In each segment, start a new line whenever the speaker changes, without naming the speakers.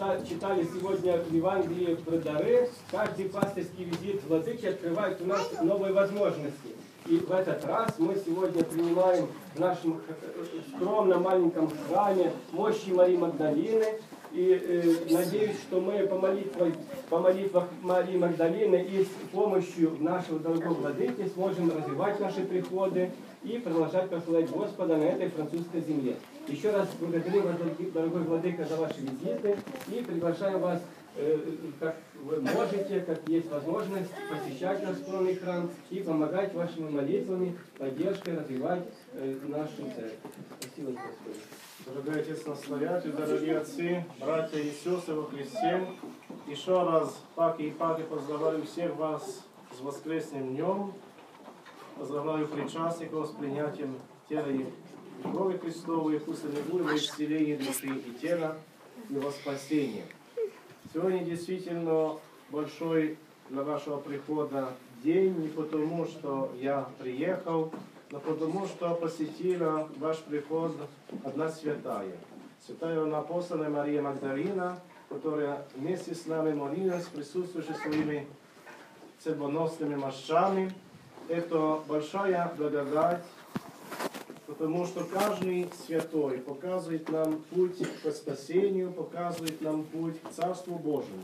читали сегодня в Евангелии про дары, каждый пастырский визит владыки открывает у нас новые возможности. И в этот раз мы сегодня принимаем в нашем скромном маленьком храме мощи Марии Магдалины. И надеюсь, что мы по молитвах Марии Магдалины и с помощью нашего дорогого владыки сможем развивать наши приходы и продолжать прославлять Господа на этой французской земле. Еще раз благодарю вас, дорогой владыка, за ваши визиты и приглашаю вас, как вы можете, как есть возможность, посещать наш скромный храм и помогать вашими молитвами, поддержкой развивать нашу церковь. Спасибо, Господи.
Дорогой Отец-Настоятель, дорогие отцы, братья и сестры во Христе, еще раз паки и паки поздравляю всех вас с воскресным днем, поздравляю причастников с принятием тела и крови Христовой, пусть они будут во исцелении души и тела и во спасении. Сегодня действительно большой для вашего прихода день, не потому, что я приехал, но потому, что посетила ваш приход одна святая. Святая апостольная Мария Магдалина, которая вместе с нами молилась, присутствующая своими церковными мощами. Это большая благодать, потому что каждый святой показывает нам путь к спасению, показывает нам путь к Царству Божьему.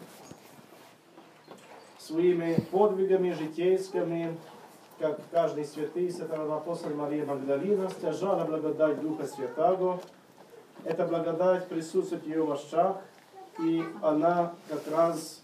Своими подвигами житейскими, как каждый святый, святая апостол Мария Магдалина, стяжала благодать Духа Святаго. Эта благодать присутствует в ее вощах, и она как раз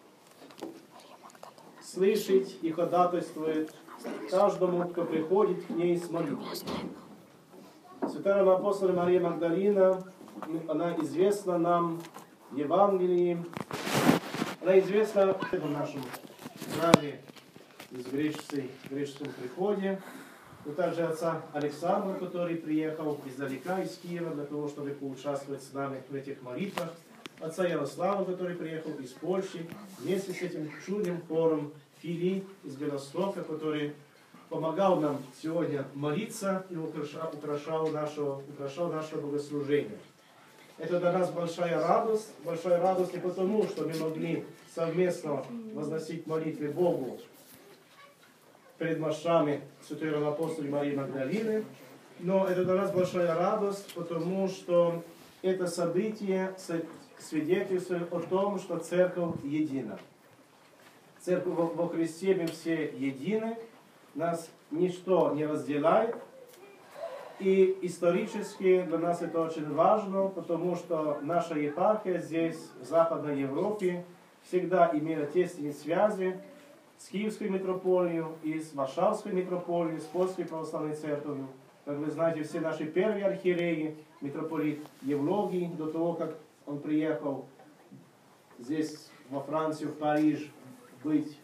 слышит и ходатайствует каждому, кто приходит к ней с молитвой. Святая апостол Мария Магдалина, она известна нам в Евангелии, она известна в нашем храме в греческом приходе, но также отца Александра, который приехал издалека, из Киева, для того, чтобы поучаствовать с нами в этих молитвах, отца Ярослава, который приехал из Польши, вместе с этим чудным хором Филипп из Белостока, который помогал нам сегодня молиться и украшал наше богослужение. Это для нас большая радость не потому, что мы могли совместно возносить молитвы Богу перед мощами святой апостола Марии Магдалины, но это для нас большая радость, потому что это событие свидетельствует о том, что Церковь едина. Церковь во Христе мы все едины, нас ничто не разделяет, и исторически для нас это очень важно, потому что наша епархия здесь, в Западной Европе, всегда имела тесные связи с Киевской митрополией и с Варшавской митрополией, с Польской православной церковью. Как вы знаете, все наши первые архиереи, митрополит Евлогий, до того, как он приехал здесь, во Францию, в Париж, быть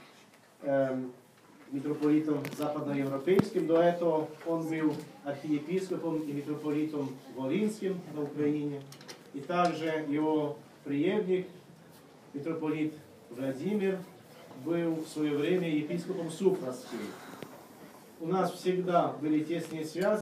митрополитом западноевропейским. До этого он был архиепископом и митрополитом Волынским на Украине. И также его преемник, митрополит Владимир, был в свое время епископом Супровским. У нас всегда были тесные связи.